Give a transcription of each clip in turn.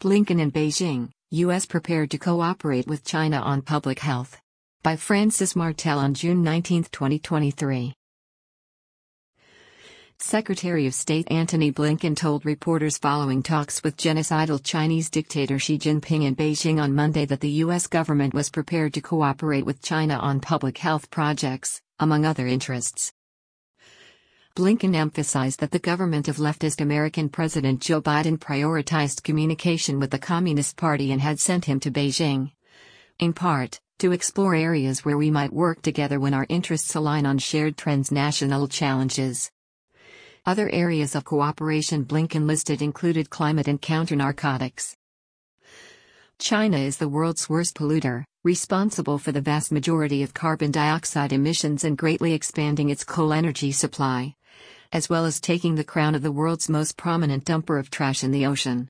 Blinken in Beijing, U.S. prepared to cooperate with China on public health. By Francis Martel on June 19, 2023. Secretary of State Antony Blinken told reporters following talks with genocidal Chinese dictator Xi Jinping in Beijing on Monday that the U.S. government was prepared to cooperate with China on public health projects, among other interests. Blinken emphasized that the government of leftist American President Joe Biden prioritized communication with the Communist Party and had sent him to Beijing, in part, to explore areas where we might work together when our interests align on shared transnational challenges. Other areas of cooperation Blinken listed included climate and counter-narcotics. China is the world's worst polluter, responsible for the vast majority of carbon dioxide emissions and greatly expanding its coal energy supply, as well as taking the crown of the world's most prominent dumper of trash in the ocean.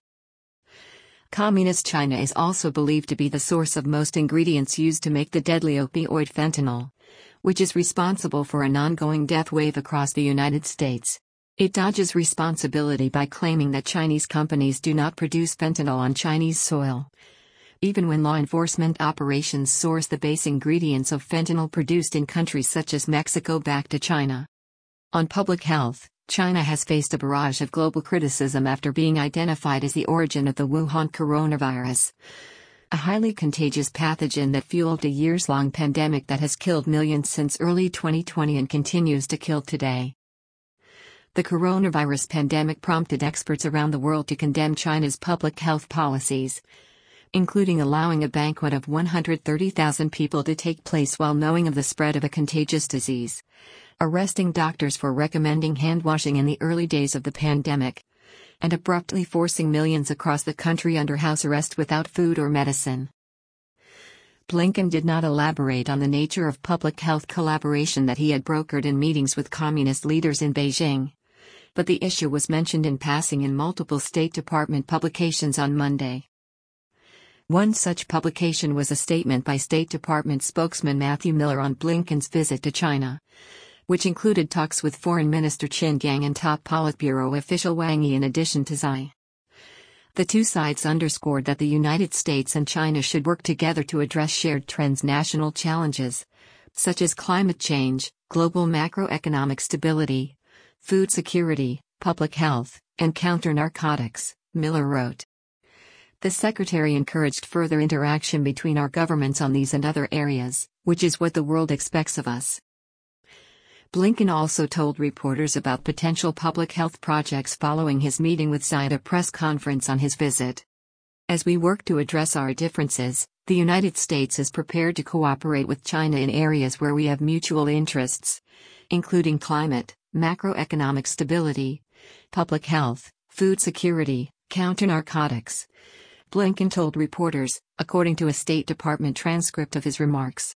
Communist China is also believed to be the source of most ingredients used to make the deadly opioid fentanyl, which is responsible for an ongoing death wave across the United States. It dodges responsibility by claiming that Chinese companies do not produce fentanyl on Chinese soil, even when law enforcement operations source the base ingredients of fentanyl produced in countries such as Mexico back to China. On public health, China has faced a barrage of global criticism after being identified as the origin of the Wuhan coronavirus, a highly contagious pathogen that fueled a years-long pandemic that has killed millions since early 2020 and continues to kill today. The coronavirus pandemic prompted experts around the world to condemn China's public health policies, including allowing a banquet of 130,000 people to take place while knowing of the spread of a contagious disease, arresting doctors for recommending hand-washing in the early days of the pandemic, and abruptly forcing millions across the country under house arrest without food or medicine. Blinken did not elaborate on the nature of public health collaboration that he had brokered in meetings with communist leaders in Beijing, but the issue was mentioned in passing in multiple State Department publications on Monday. One such publication was a statement by State Department spokesman Matthew Miller on Blinken's visit to China, which included talks with Foreign Minister Qin Gang and top Politburo official Wang Yi in addition to Xi. The two sides underscored that the United States and China should work together to address shared transnational challenges, such as climate change, global macroeconomic stability, food security, public health, and counter-narcotics, Miller wrote. The secretary encouraged further interaction between our governments on these and other areas, which is what the world expects of us. Blinken also told reporters about potential public health projects following his meeting with Xi at a press conference on his visit. As we work to address our differences, the United States is prepared to cooperate with China in areas where we have mutual interests, including climate, macroeconomic stability, public health, food security, counter-narcotics, Blinken told reporters, according to a State Department transcript of his remarks.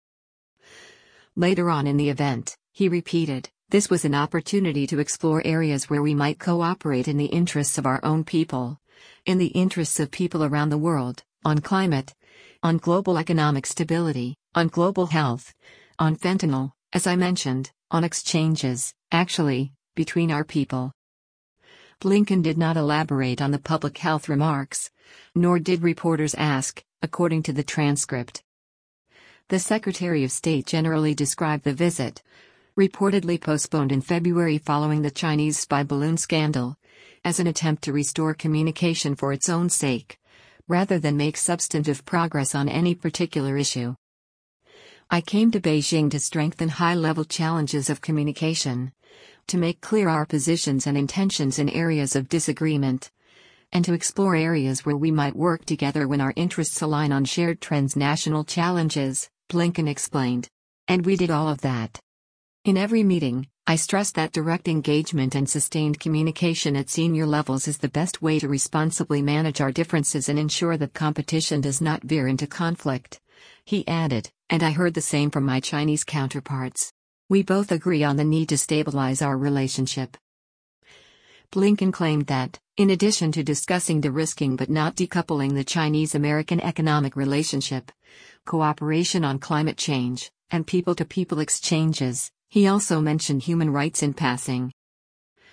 Later on in the event, he repeated, this was an opportunity to explore areas where we might cooperate in the interests of our own people, in the interests of people around the world, on climate, on global economic stability, on global health, on fentanyl, as I mentioned, on exchanges, actually, between our people. Blinken did not elaborate on the public health remarks, nor did reporters ask, according to the transcript. The Secretary of State generally described the visit, reportedly postponed in February following the Chinese spy balloon scandal, as an attempt to restore communication for its own sake, rather than make substantive progress on any particular issue. I came to Beijing to strengthen high-level challenges of communication, to make clear our positions and intentions in areas of disagreement, and to explore areas where we might work together when our interests align on shared transnational challenges, Blinken explained. And we did all of that. In every meeting, I stressed that direct engagement and sustained communication at senior levels is the best way to responsibly manage our differences and ensure that competition does not veer into conflict. He added, and I heard the same from my Chinese counterparts. We both agree on the need to stabilize our relationship. Blinken claimed that, in addition to discussing de-risking but not decoupling the Chinese-American economic relationship, cooperation on climate change, and people-to-people exchanges, he also mentioned human rights in passing.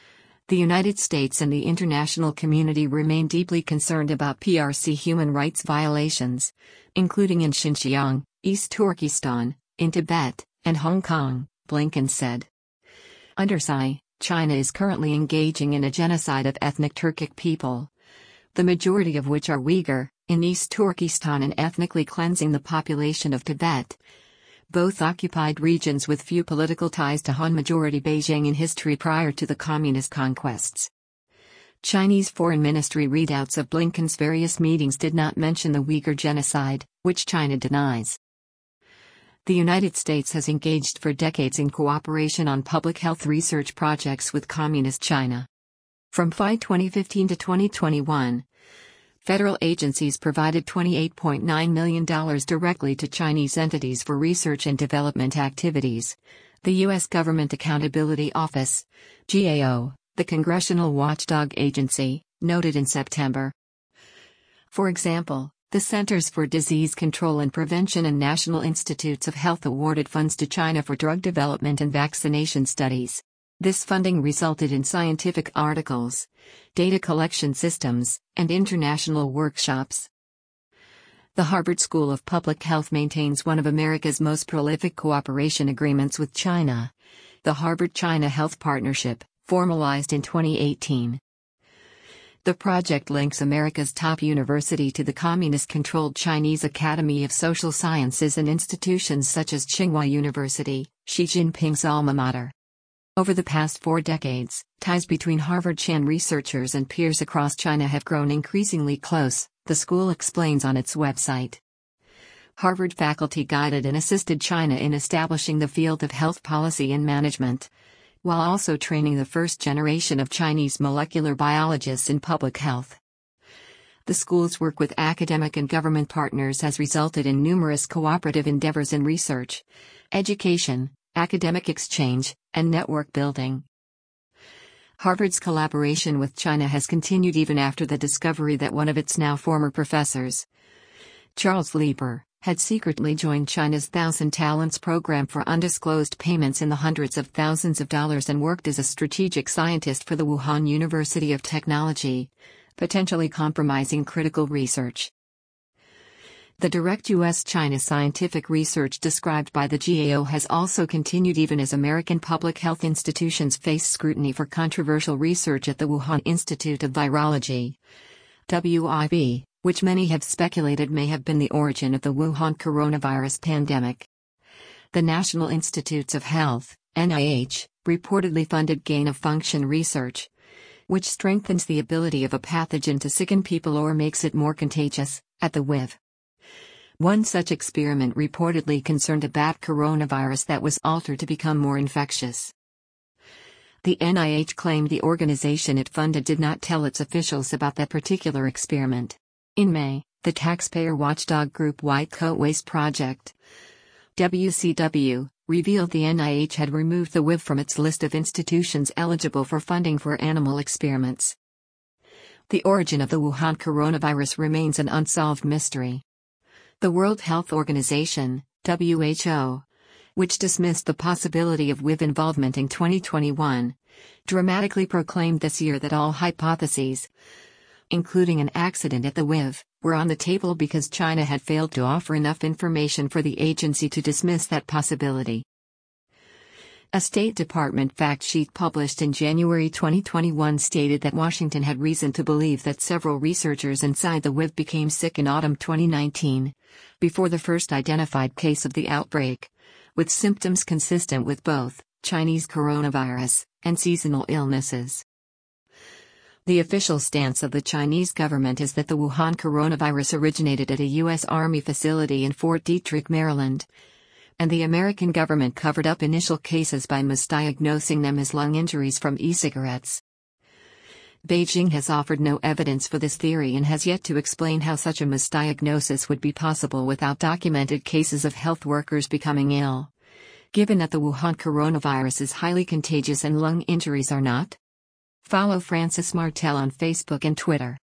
The United States and the international community remain deeply concerned about PRC human rights violations, including in Xinjiang, East Turkestan, in Tibet, and Hong Kong, Blinken said. Under Xi, China is currently engaging in a genocide of ethnic Turkic people, the majority of which are Uyghur, in East Turkestan, and ethnically cleansing the population of Tibet, both occupied regions with few political ties to Han-majority Beijing in history prior to the communist conquests. Chinese Foreign Ministry readouts of Blinken's various meetings did not mention the Uyghur genocide, which China denies. The United States has engaged for decades in cooperation on public health research projects with Communist China. From FY 2015 to 2021, federal agencies provided $28.9 million directly to Chinese entities for research and development activities. The U.S. Government Accountability Office, GAO, the congressional watchdog agency, noted in September. For example, the Centers for Disease Control and Prevention and National Institutes of Health awarded funds to China for drug development and vaccination studies. This funding resulted in scientific articles, data collection systems, and international workshops. The Harvard School of Public Health maintains one of America's most prolific cooperation agreements with China, the Harvard-China Health Partnership, formalized in 2018. The project links America's top university to the communist-controlled Chinese Academy of Social Sciences and institutions such as Tsinghua University, Xi Jinping's alma mater. Over the past 4 decades, ties between Harvard-Chan researchers and peers across China have grown increasingly close, the school explains on its website. Harvard faculty guided and assisted China in establishing the field of health policy and management, while also training the first generation of Chinese molecular biologists in public health. The school's work with academic and government partners has resulted in numerous cooperative endeavors in research, education, academic exchange, and network building. Harvard's collaboration with China has continued even after the discovery that one of its now former professors, Charles Lieber, had secretly joined China's Thousand Talents program for undisclosed payments in the hundreds of thousands of dollars and worked as a strategic scientist for the Wuhan University of Technology, potentially compromising critical research. The direct U.S.-China scientific research described by the GAO has also continued even as American public health institutions face scrutiny for controversial research at the Wuhan Institute of Virology, WIV, which many have speculated may have been the origin of the Wuhan coronavirus pandemic. The National Institutes of Health, NIH, reportedly funded gain-of-function research, which strengthens the ability of a pathogen to sicken people or makes it more contagious, at the WIV. One such experiment reportedly concerned a bat coronavirus that was altered to become more infectious. The NIH claimed the organization it funded did not tell its officials about that particular experiment. In May, the taxpayer watchdog group White Coat Waste Project, WCW, revealed the NIH had removed the WIV from its list of institutions eligible for funding for animal experiments. The origin of the Wuhan coronavirus remains an unsolved mystery. The World Health Organization, WHO, which dismissed the possibility of WIV involvement in 2021, dramatically proclaimed this year that all hypotheses, including an accident at the WIV, were on the table because China had failed to offer enough information for the agency to dismiss that possibility. A State Department fact sheet published in January 2021 stated that Washington had reason to believe that several researchers inside the WIV became sick in autumn 2019, before the first identified case of the outbreak, with symptoms consistent with both Chinese coronavirus and seasonal illnesses. The official stance of the Chinese government is that the Wuhan coronavirus originated at a U.S. Army facility in Fort Detrick, Maryland, and the American government covered up initial cases by misdiagnosing them as lung injuries from e-cigarettes. Beijing has offered no evidence for this theory and has yet to explain how such a misdiagnosis would be possible without documented cases of health workers becoming ill, given that the Wuhan coronavirus is highly contagious and lung injuries are not. Follow Francis Martel on Facebook and Twitter.